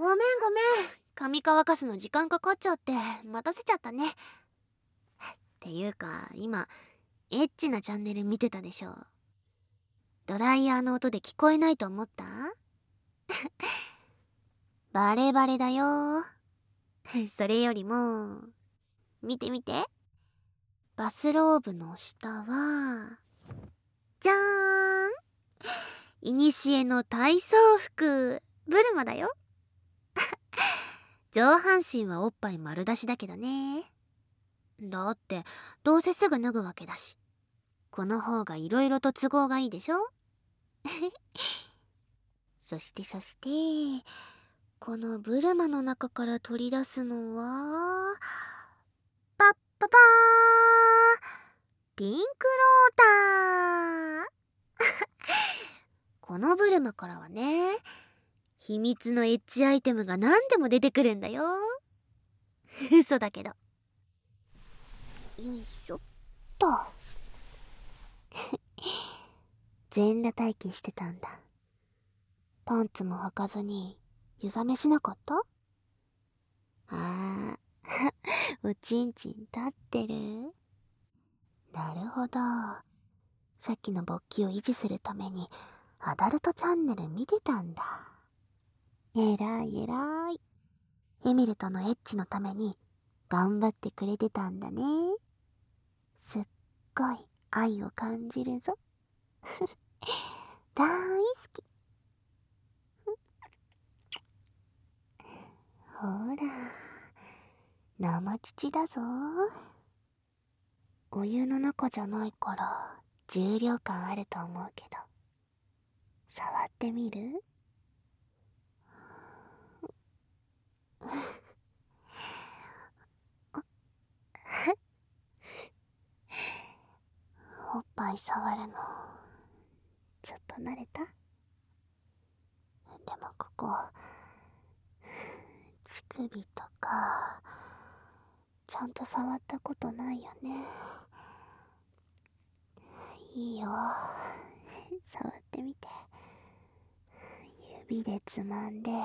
ごめん。髪乾かすの時間かかっちゃって待たせちゃったね。っていうか今エッチなチャンネル見てたでしょ。ドライヤーの音で聞こえないと思った？バレバレだよ。それよりも見て。バスローブの下はじゃーん、いにしえの体操服ブルマだよ。上半身はおっぱい丸出しだけどね。だってどうせすぐ脱ぐわけだし、この方が色々と都合がいいでしょ。そしてこのブルマの中から取り出すのはパッパパー、ピンクローター。このブルマからはね、秘密のエッチアイテムが何でも出てくるんだよ。嘘だけど。よいしょっと。全裸待機してたんだ。パンツも履かずに湯冷めしなかった？あーおちんちん立ってる。なるほど。さっきの勃起を維持するためにアダルトチャンネル見てたんだ。えらい。エミルとのエッチのために頑張ってくれてたんだね。すっごい愛を感じるぞ。大好き。ほら、生乳だぞ。お湯の中じゃないから重量感あると思うけど、触ってみる？おっぱい触るのちょっと慣れた？でもここ乳首とかちゃんと触ったことないよね。いいよ、触ってみて。指でつまんで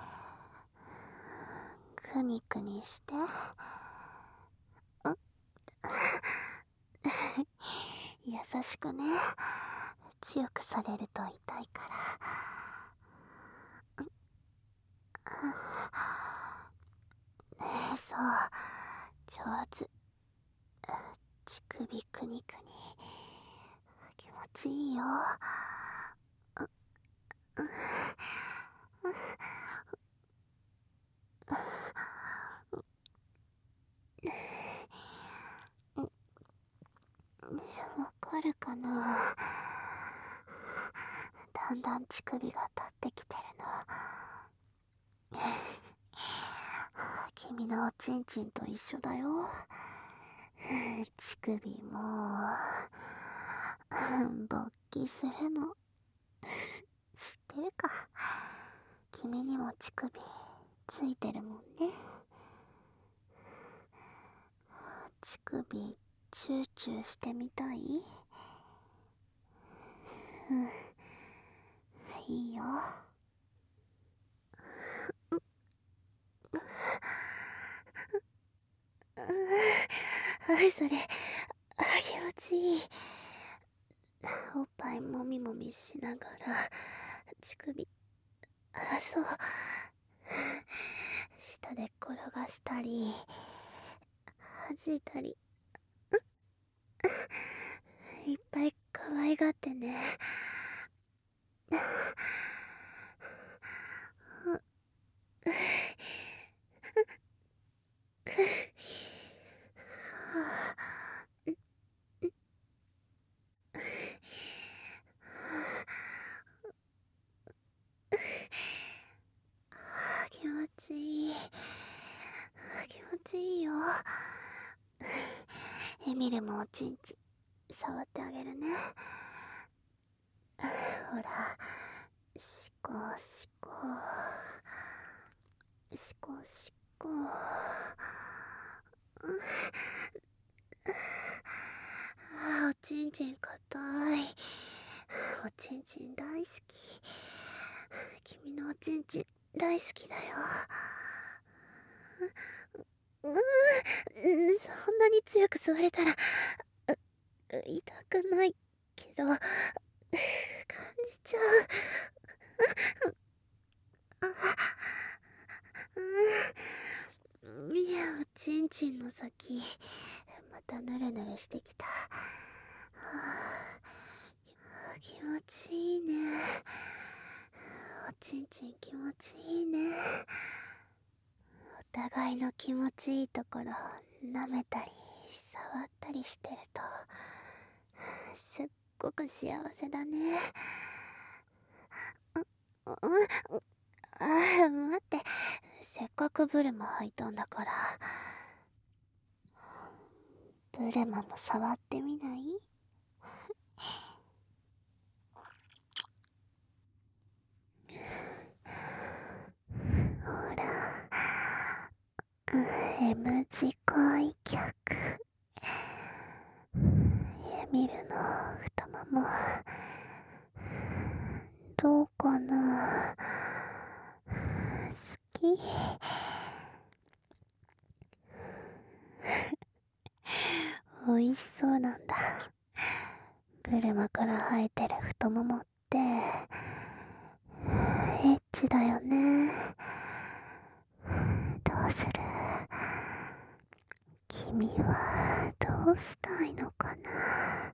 くにくにして。優しくね。強くされると痛いから。そう、上手。乳首くにくに気持ちいいよ。わかるかな？だんだん乳首が立ってきてるの。君のおちんちんと一緒だよ。乳首も勃起するの知ってるか？君にも乳首ついてるもんね。乳首チューチューしてみたい？うん、いいよ。それ気持ちいい。おっぱいもみもみしながら乳首、そう、下で転がしたり弾いたり、いっぱい可愛がってね。気持ちいい。気持ちいいよ。エミルもおちんち触ってあげるね。ほら、しこしこしこしこ。おちんちんかたい。おちんちん大好き。君のおちんちん大好きだよ。そんなに強く吸われたら痛くないけど感じちゃう。ミヤおちんちんの先またヌルヌルしてきた。気持ちいいね。おちんちん気持ちいいね。お互いの気持ちいいところを舐めたり触ったりしてるとすっごく幸せだね。待って、せっかくブルマ履いたんだからブルマも触ってみない？ほら、M 字開脚。エミルの太ももどうかな？好き？美味しそうなんだ。ブルマから生えてる太ももってエッチだよね。どうする？君はどうしたいのかな？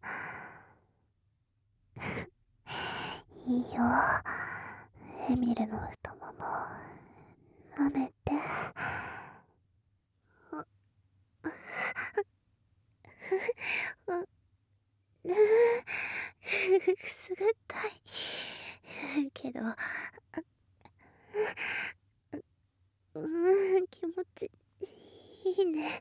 いいよ、エミルの太もも舐めて。くすぐったいけど気持ちいいね。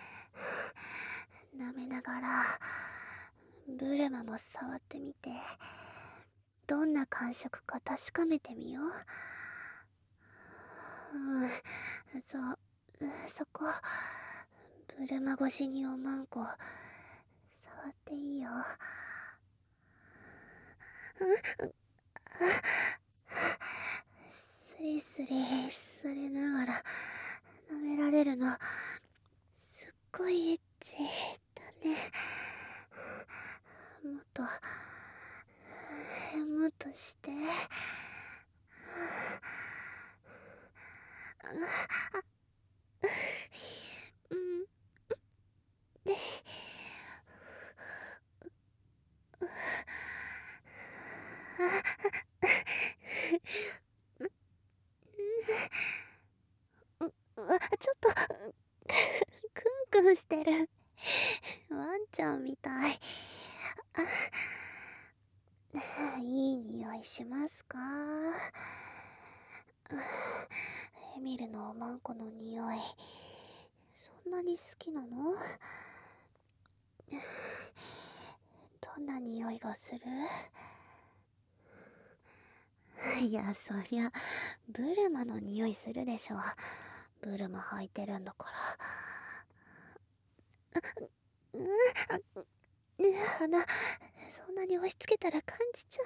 舐めながらブルマも触ってみて、どんな感触か確かめてみよう。そこブルマ越しにおまんこ触っていいよ。スリスリされながら舐められるのすっごいエッチだね。もっとして。うんでちょっとクンクンしてる。ワンちゃんみたい。いい匂いしますか？エミルのおまんこの匂いそんなに好きなの？どんな匂いがする？いや、そりゃブルマの匂いするでしょ。ブルマ履いてるんだから。鼻そんなに押し付けたら感じちゃ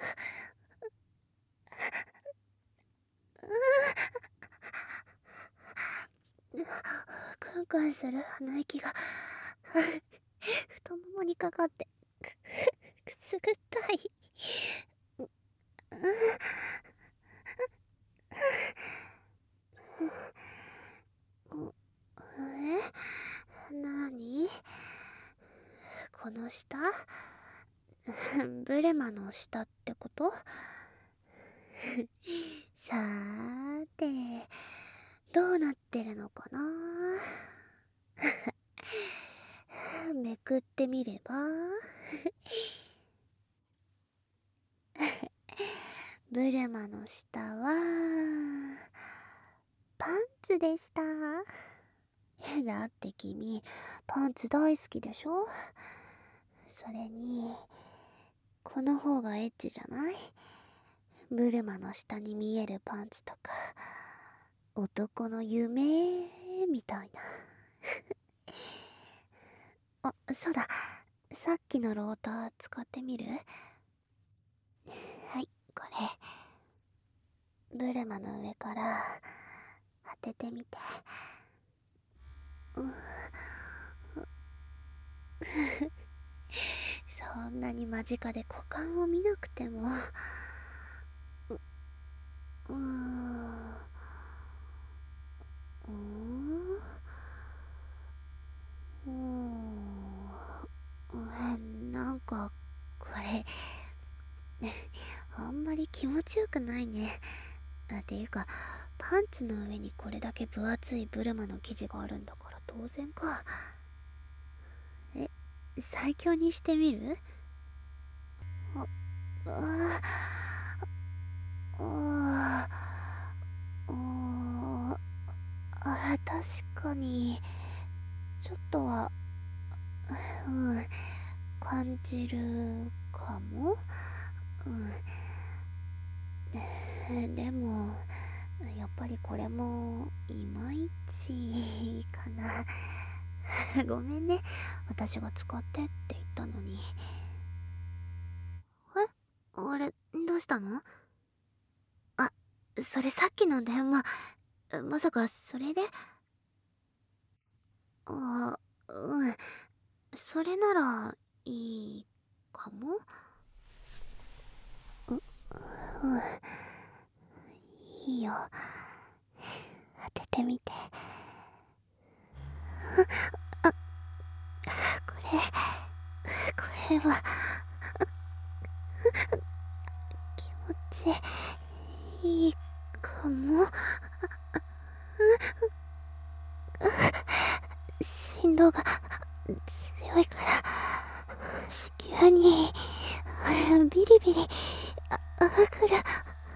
う。クンクンする鼻息が太ももにかかってくすぐったい。なにこの下？ブレマの下ってこと？さーてどうなってるのかな？めくってみればブルマの下はパンツでした。だって君パンツ大好きでしょ。それにこの方がエッチじゃない？ブルマの下に見えるパンツとか男の夢みたいな。あ、そうだ、さっきのローター使ってみる？はい、これブルマの上から当ててみて。そんなに間近で股間を見なくても。なんかこれあんまり気持ちよくないね。ていうかパンツの上にこれだけ分厚いブルマの生地があるんだから当然か。最強にしてみる？確かにちょっとは感じるかも。でもやっぱりこれもいまいちかな。ごめんね、私が使ってって言ったのに。あれ、どうしたの？それさっきの電話、まさかそれで？それならいいかも。いいよ、当ててみて。これは気持ちいいかも。振動が強いから子宮にビリビリくる。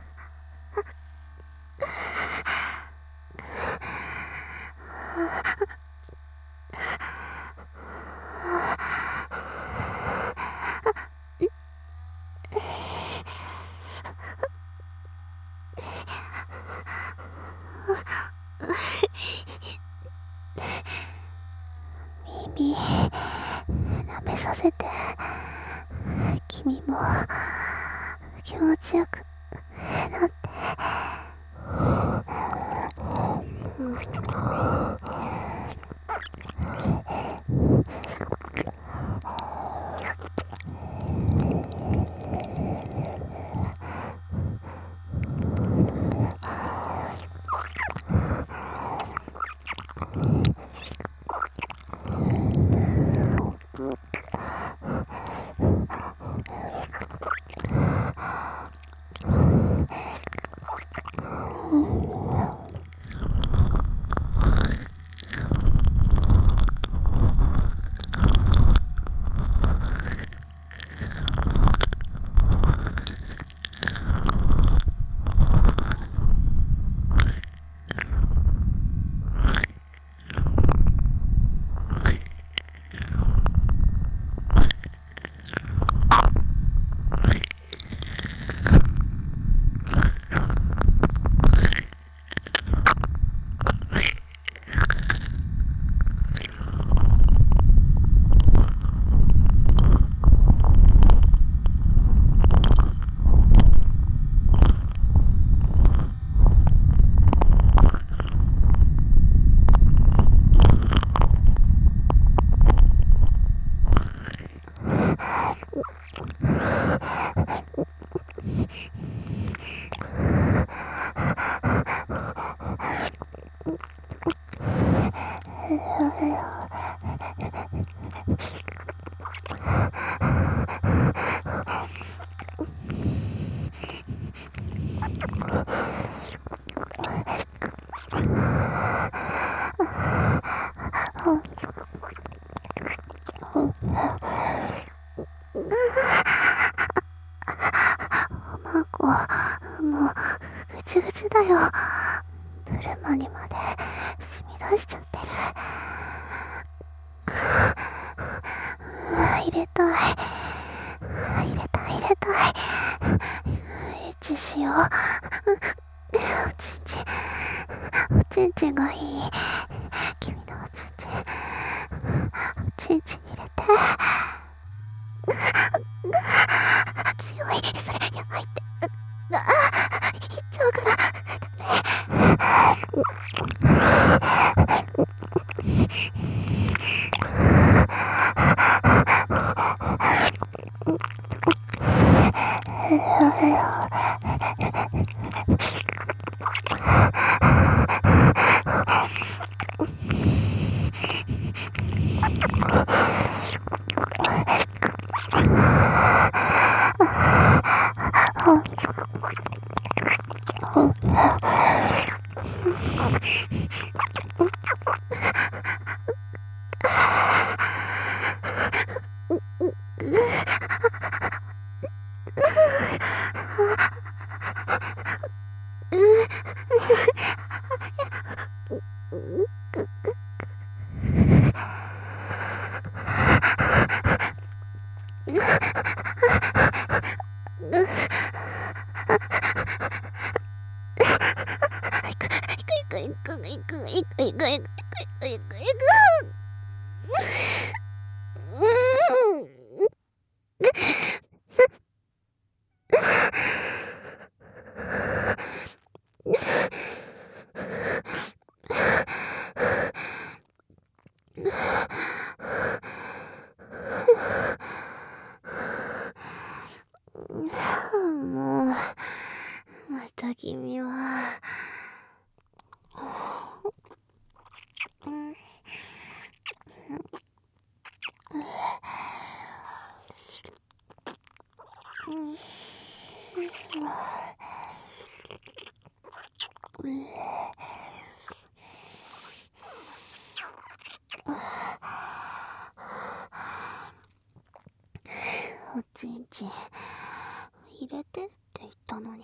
耳舐めさせて、君も気持ちよくなって。マコ、もうぐちぐちだよ。ブルマにまで染み出しちゃってる。入れたい。エッチしよう。おちんちんがいい。君のおちんちん。おちんちん入れて。強い。それやばいって。いっちゃうから。 もう、また君は。おちんちん入れてって言ったのに、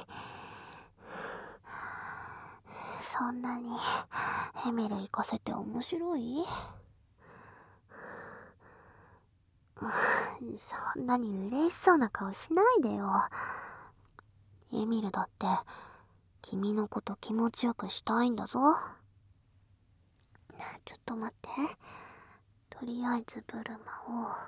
そんなにエメル行かせて面白い？そんなに嬉しそうな顔しないでよ。エミルだって君のこと気持ちよくしたいんだぞ。ちょっと待って。とりあえずブルマを。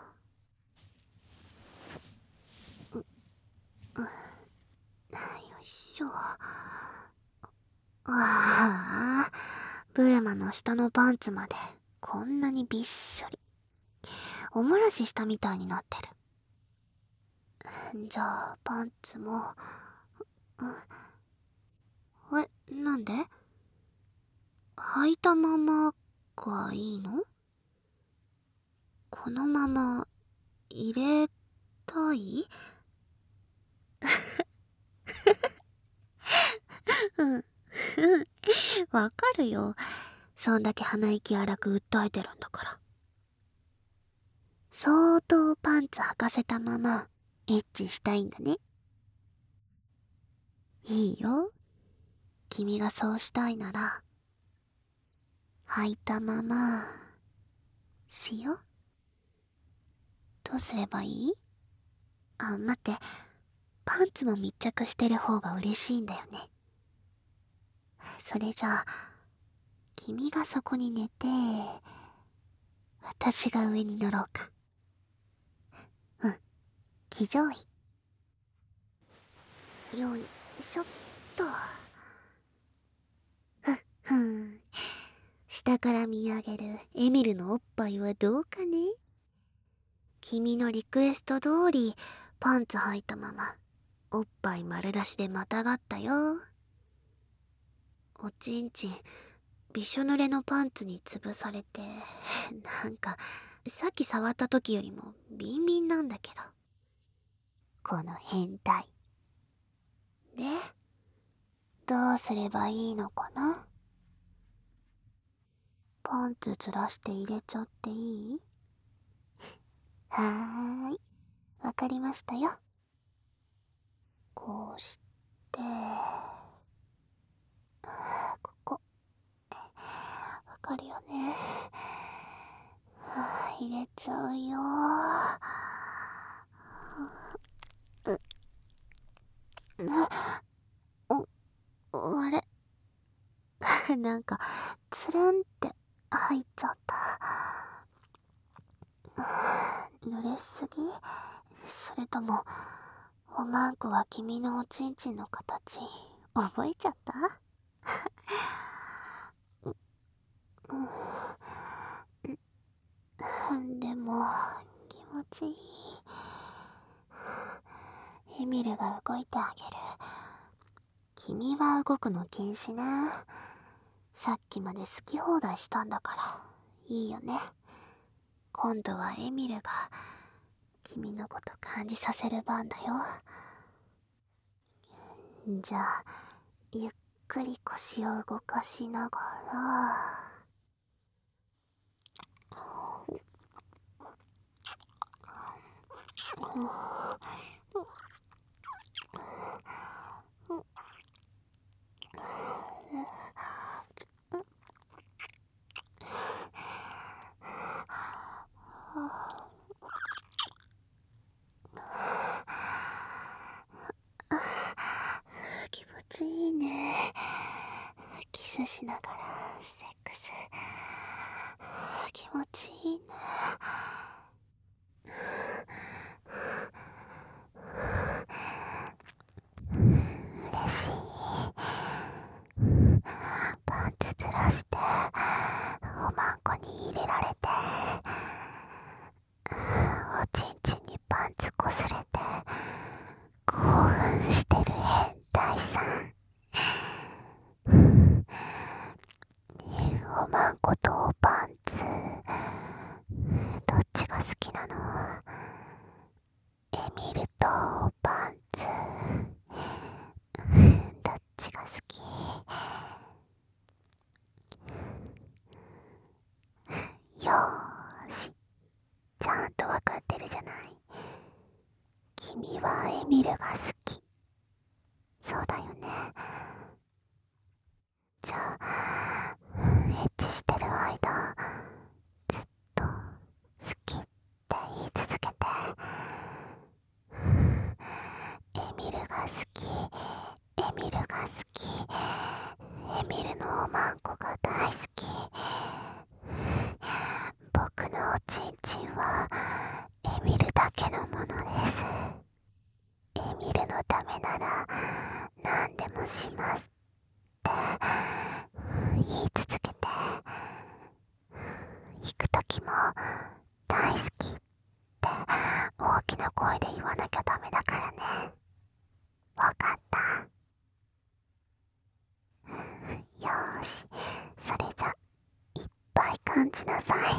よいしょ。ああ、ブルマの下のパンツまでこんなにびっしょり。お漏らししたみたいになってる。じゃあパンツも。なんで？履いたままがいいの？このまま入れたい？うん、わかるよ。そんだけ鼻息荒く訴えてるんだから。相当パンツ履かせたままエッチしたいんだね。いいよ。君がそうしたいなら、履いたまましよ。どうすればいい？あ、待って。パンツも密着してる方が嬉しいんだよね。それじゃあ、君がそこに寝て、私が上に乗ろうか。うん、騎乗位。よいしょっと。ふん。下から見上げるエミルのおっぱいはどうかね？君のリクエスト通り、パンツ履いたまま、おっぱい丸出しでまたがったよ。おちんちん、びしょ濡れのパンツに潰されて、なんか、さっき触った時よりもビンビンなんだけど。この変態。で、どうすればいいのかな？パンツずらして入れちゃっていい？はーい。わかりましたよ。こうして、ここ。わかるよね。入れちゃうよ。あれなんか、つるんって入っちゃった。濡れすぎ？それとも、おまんこは君のおちんちんの形、覚えちゃった？でも、気持ちいい。エミルが動いてあげる。君は動くの禁止な。さっきまで好き放題したんだから、いいよね。今度はエミルが、君のこと感じさせる番だよ。じゃあ、ゆっくり腰を動かしながら、 ちいいね。キスしながらセックス。気持ちいいね。嬉しい。パンツずらしておまんこに入れられて、おちんちんにパンツこすれて興奮してる変態さん。おまんことおパンツどっちが好きなの？エミルとおパンツどっちが好き？よーし、ちゃんとわかってるじゃない。君はエミルが好き。そうだよね。じゃあエッチしてる間ずっと好きって言い続けて、エミルが好き、エミルが好き、エミルのおまんこが大好き、僕のおちんちんはエミルだけのものです。エミルのためなら何でもしますって言い続けて、行くときも大好きって大きな声で言わなきゃダメだからね。わかった？よーし、それじゃいっぱい感じなさい。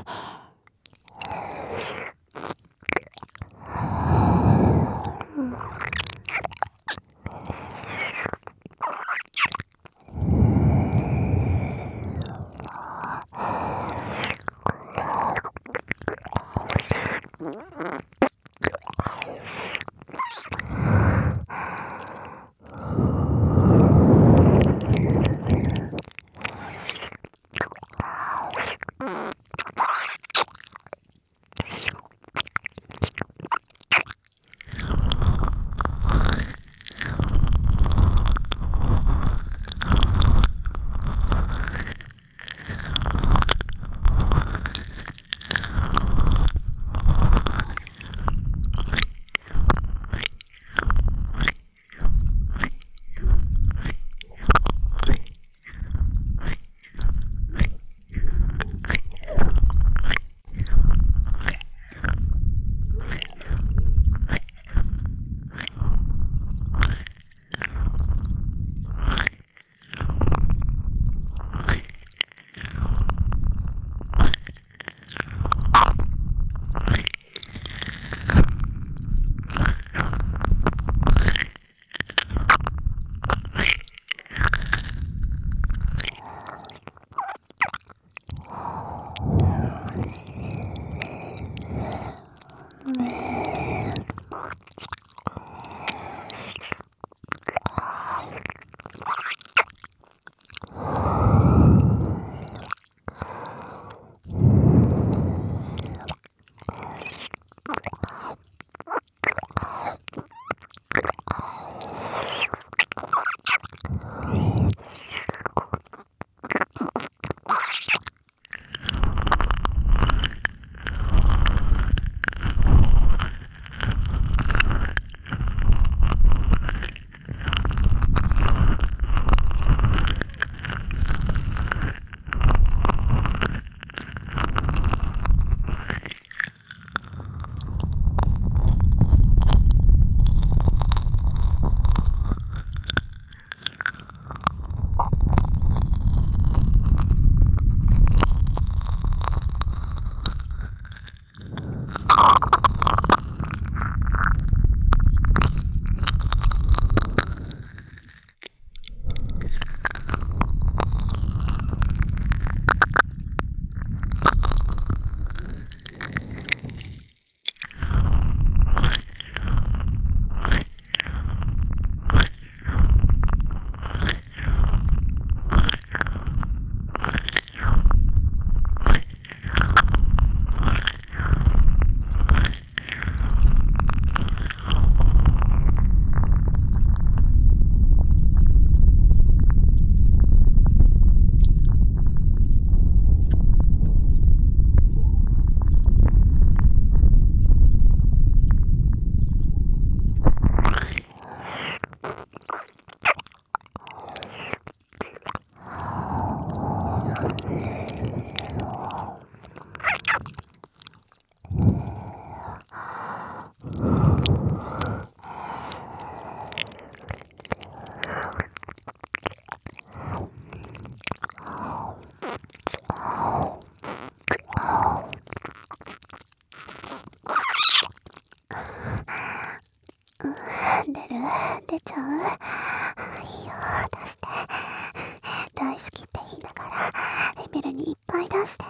出ちゃう？いいよ、出して。大好きって言いながらエミルにいっぱい出して。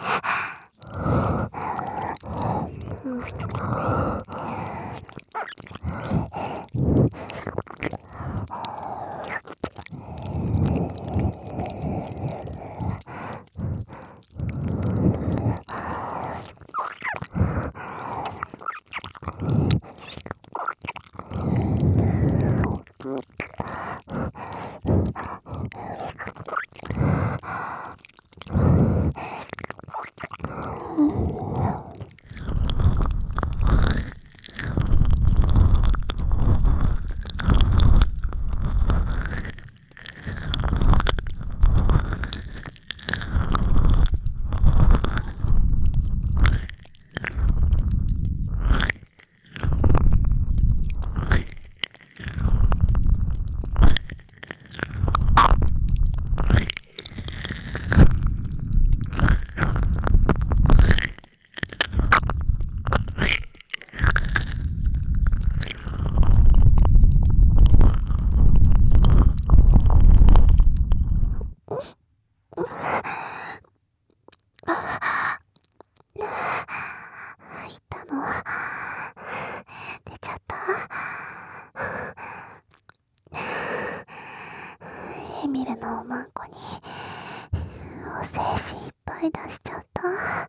出ちゃった。エミルのおまんこにお精子いっぱい出しちゃった。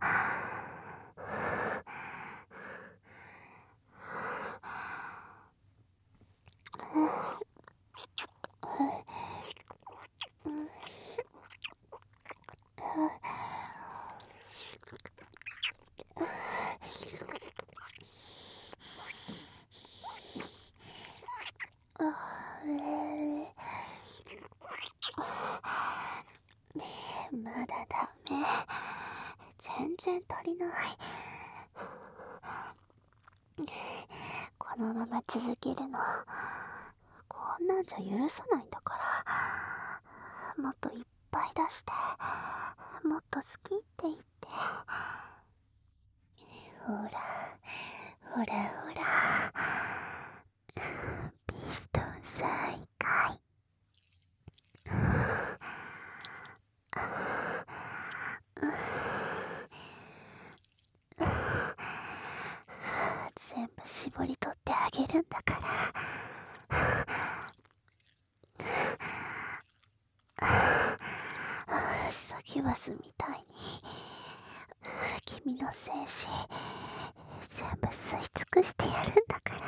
まだダメ。全然足りない。このまま続けるの。こんなんじゃ許さないんだから。もっといっぱい出して。もっと好きって言って。ほら、ほらほら。ピストン再開。全部絞り取ってあげるんだから。サキュバスみたいに君の精子全部吸い尽くしてやるんだから。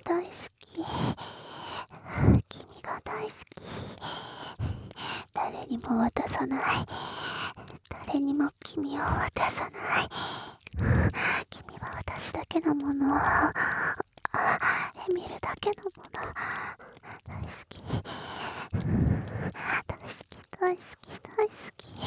大好き。君が大好き。誰にも渡さない。誰にも君を渡さない。君は私だけのもの。エミルだけのもの。大好き。大好き、大好き、大好き。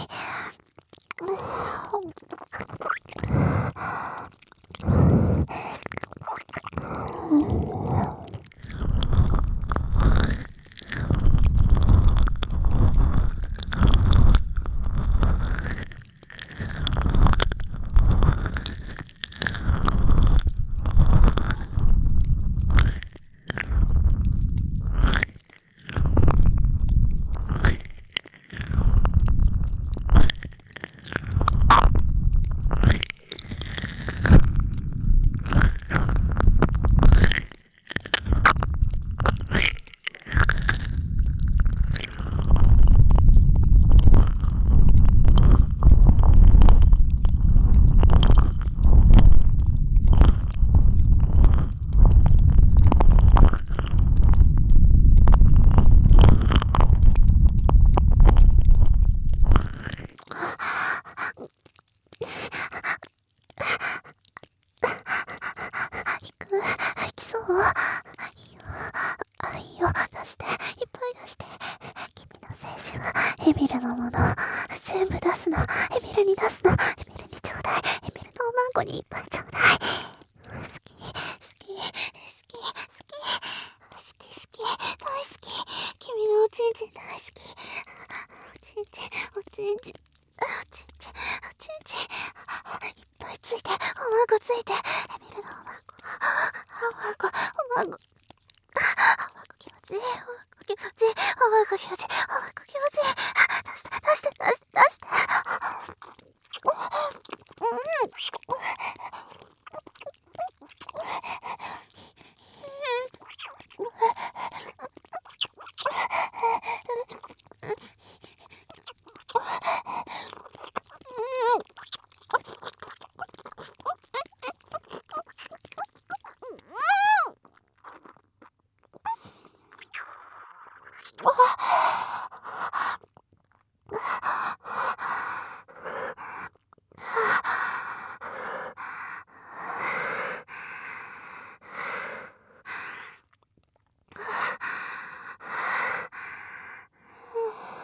行きそう？いいよ。いいよ。出して。いっぱい出して。君の精子はエミルのもの。全部出すの。エミルに出すの。エミルにちょうだい。エミルのおまんこにいっぱいちょうだい。好き。好き。好き。好き。好き。好き。大好き。君のおちんちん大好き。おちんちん。おちんちん。おちんちん。おちんちん。いっぱいついて。おまんこついて。エミルのおまんこ。おまんこ。おまんこ。おまんこ気持ちいい。おまんこ気持ちいい。おまんこ気持ちいい。おまんこ気持ちいい。出して、出して、出して、出して。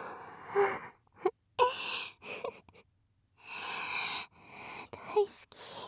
大好き。